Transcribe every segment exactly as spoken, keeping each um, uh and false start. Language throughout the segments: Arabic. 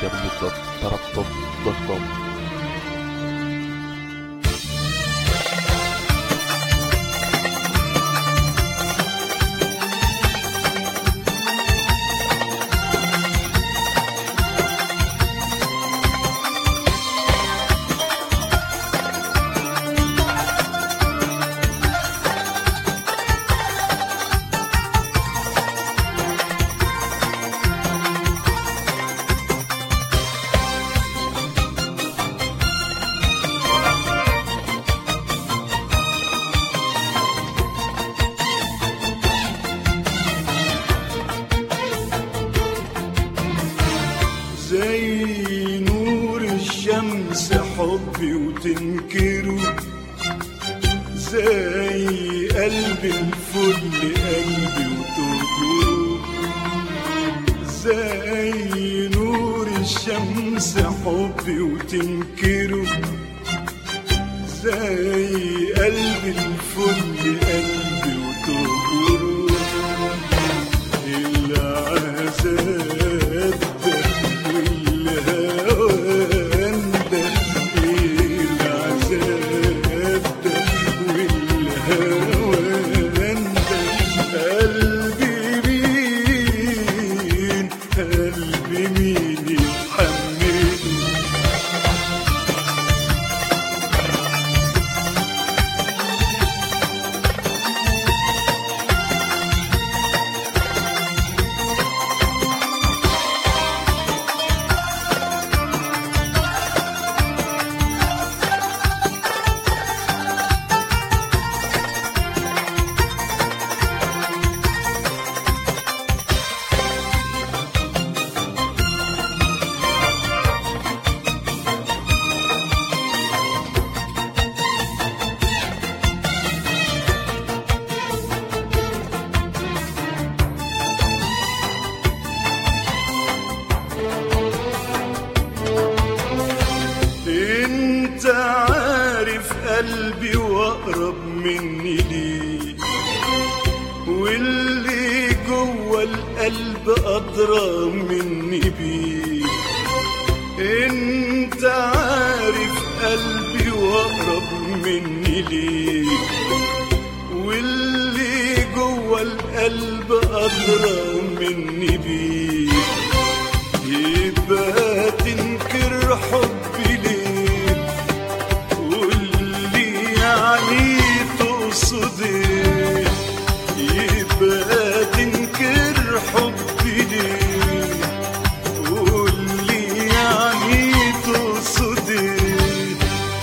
دبليو دبليو دوت ترقب دوت كوم. زي نور الشمس حبي وتنكره، زي قلب الفل قلبي وتهجره، زي نور الشمس حبي وتنكره، زي قلب الفل قلبي وتهجره. العذاب انت عارف قلبي واقرب مني ليك، واللي جوه القلب ادرى مني بيك. انت عارف قلبي واقرب مني ليك، واللي جوه القلب ادرى مني بيك. يبقى تنكر حبي ليه؟ قولي يعني تقصد ايه؟ يبقى تنكر حبي ليه؟ قولي يعني تقصد ايه؟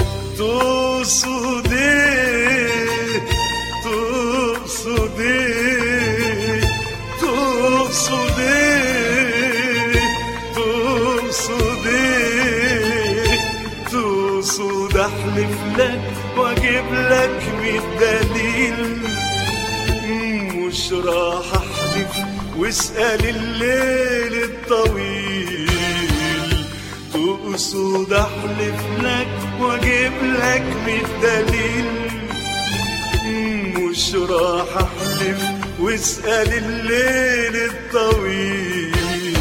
تقصد ايه؟ تقصد ايه؟ تقصد ايه؟ تقصد ايه؟ تقصد احلف لك واجيب لك مية دليل، مش راح احلف واسأل الليل الطويل. تقصد احلف لك واجيب لك مية دليل، مش راح احلف واسأل الليل الطويل.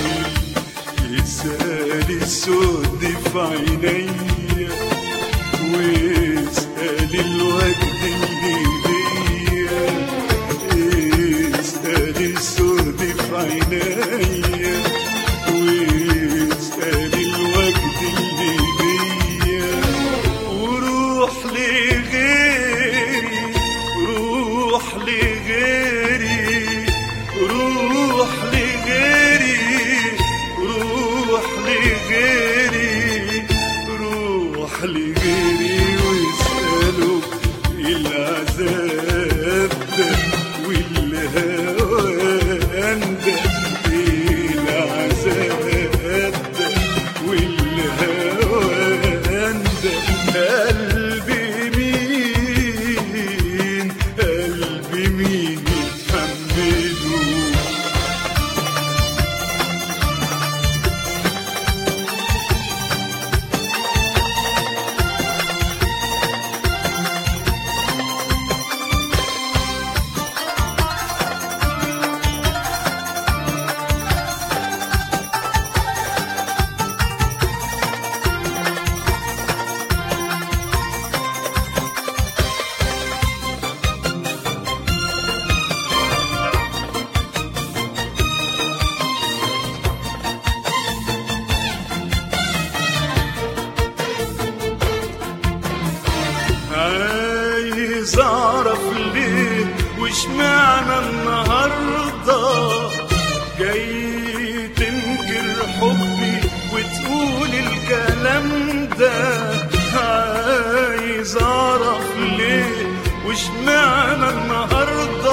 اسأل السود في عينيا، واسأل الوجد اللي بيا. اسأل السود في عينيا، واسأل الوجد اللي بيا. وروح لغيري، روح لغيري، روح لغيري، روح لغيري، روح عايز اعرف ليه وش معنى النهارده جاي تنكر حبي وتقول الكلام ده. عايز اعرف ليه وش معنى النهارده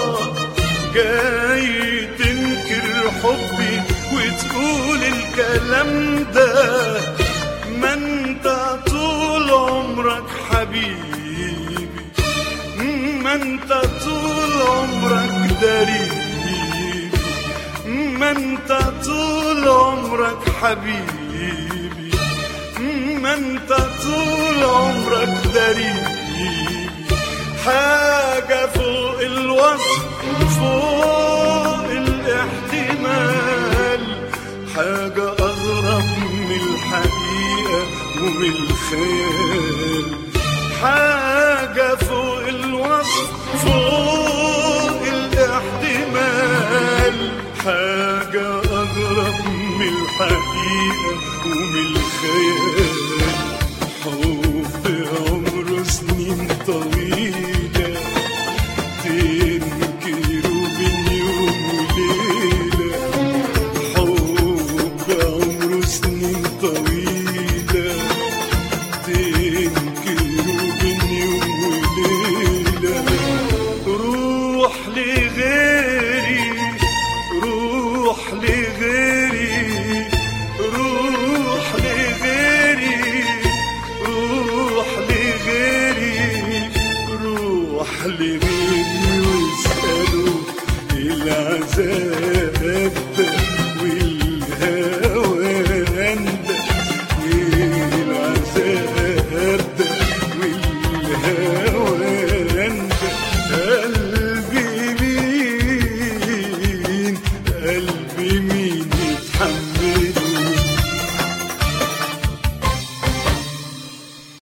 جاي تنكر حبي وتقول الكلام ده. ما انت طول عمرك حبيبي، ما انت طول عمرك دريبي، ما انت طول عمرك حبيبي، ما انت طول عمرك دريبي. حاجة فوق الوصف فوق الاحتمال، حاجة أغرب من الحقيقة ومن الخيال. حاجة فوق الوصف فوق الاحتمال، حاجة أغرب من الحقيقة ومن الخيال. حب عمره سنين طويلة تنكروا بين يوم وليلة. حب عمره سنين طويلة تنكروا بين يوم وليلة. روح لغيري روح لغيري روح لغيري روح لغيري روح لغيري واسألوا العذاب ده.